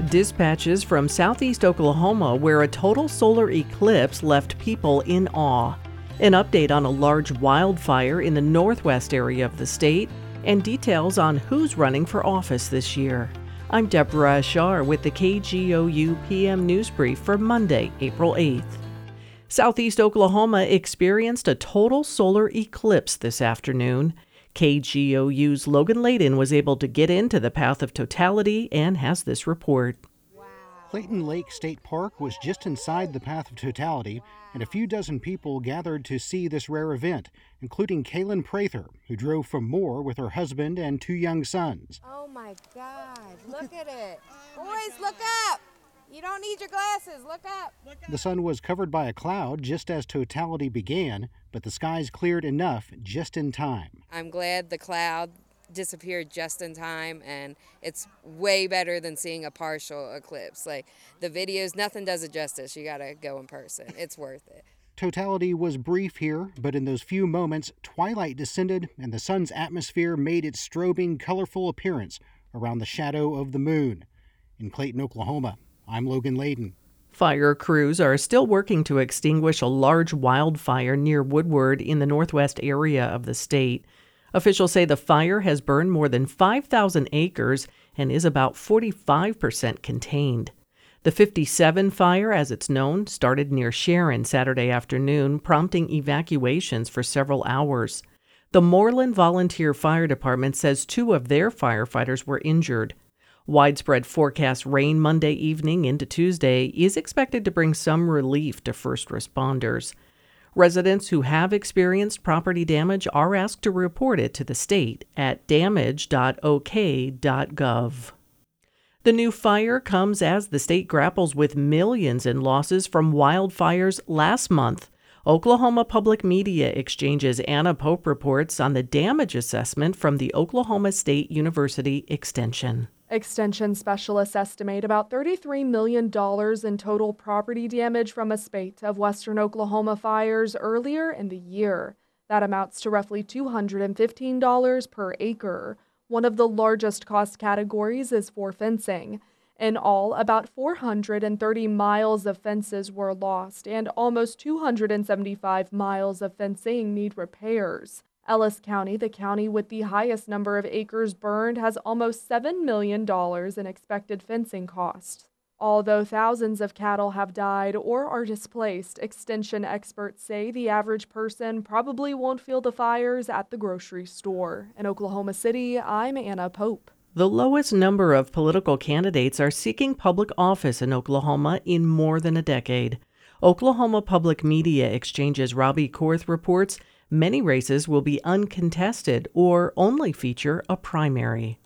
Dispatches from southeast Oklahoma where a total solar eclipse left people in awe. An update on a large wildfire in the northwest area of the state, and details on who's running for office this year. I'm Deborah Ashar with the KGOU PM News Brief for Monday, April 8th. Southeast Oklahoma experienced a total solar eclipse this afternoon. KGOU's Logan Layden was able to get into the path of totality and has this report. Clayton Lake State Park was just inside the path of totality, and a few dozen people gathered to see this rare event, including Kaylin Prather, who drove from Moore with her husband and 2 young sons. Oh my God, look at it. Boys, look up. You don't need your glasses, look up. The sun was covered by a cloud just as totality began, but the skies cleared enough just in time. I'm glad the cloud disappeared just in time, and it's way better than seeing a partial eclipse. Like the videos, nothing does it justice. You gotta go in person. It's worth it. Totality was brief here, but in those few moments, twilight descended and the sun's atmosphere made its strobing, colorful appearance around the shadow of the moon. In Clayton, Oklahoma, I'm Logan Layden. Fire crews are still working to extinguish a large wildfire near Woodward in the northwest area of the state. Officials say the fire has burned more than 5,000 acres and is about 45% contained. The 57 fire, as it's known, started near Sharon Saturday afternoon, prompting evacuations for several hours. The Moreland Volunteer Fire Department says 2 of their firefighters were injured. Widespread forecast rain Monday evening into Tuesday is expected to bring some relief to first responders. Residents who have experienced property damage are asked to report it to the state at damage.ok.gov. The new fire comes as the state grapples with millions in losses from wildfires last month. Oklahoma Public Media Exchange's Anna Pope reports on the damage assessment from the Oklahoma State University Extension. Extension specialists estimate about $33 million in total property damage from a spate of western Oklahoma fires earlier in the year. That amounts to roughly $215 per acre. One of the largest cost categories is for fencing. In all, about 430 miles of fences were lost, and almost 275 miles of fencing need repairs. Ellis County, the county with the highest number of acres burned, has almost $7 million in expected fencing costs. Although thousands of cattle have died or are displaced, extension experts say the average person probably won't feel the fires at the grocery store. In Oklahoma City, I'm Anna Pope. The lowest number of political candidates are seeking public office in Oklahoma in more than a decade. Oklahoma Public Media Exchange's Robbie Korth reports many races will be uncontested or only feature a primary.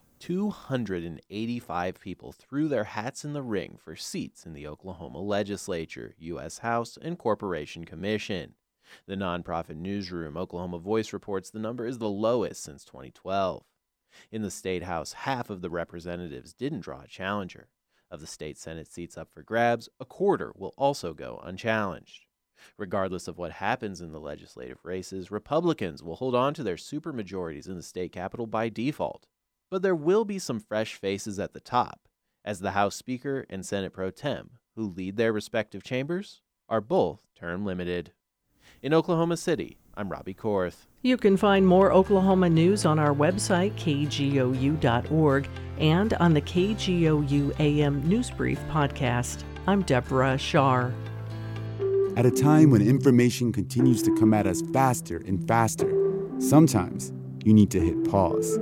285 people threw their hats in the ring for seats in the Oklahoma Legislature, U.S. House, and Corporation Commission. The nonprofit newsroom Oklahoma Voice reports the number is the lowest since 2012. In the State House, half of the representatives didn't draw a challenger. Of the state Senate seats up for grabs, a quarter will also go unchallenged. Regardless of what happens in the legislative races, Republicans will hold on to their supermajorities in the state capitol by default. But there will be some fresh faces at the top, as the House Speaker and Senate Pro Tem, who lead their respective chambers, are both term limited. In Oklahoma City, I'm Robbie Korth. You can find more Oklahoma news on our website, kgou.org, and on the KGOU AM News Brief podcast. I'm Deborah Ashar. At a time when information continues to come at us faster and faster, sometimes you need to hit pause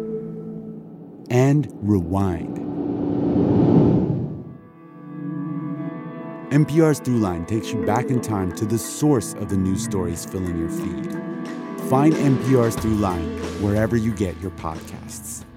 and rewind. NPR's Throughline takes you back in time to the source of the news stories filling your feed. Find NPR's Throughline wherever you get your podcasts.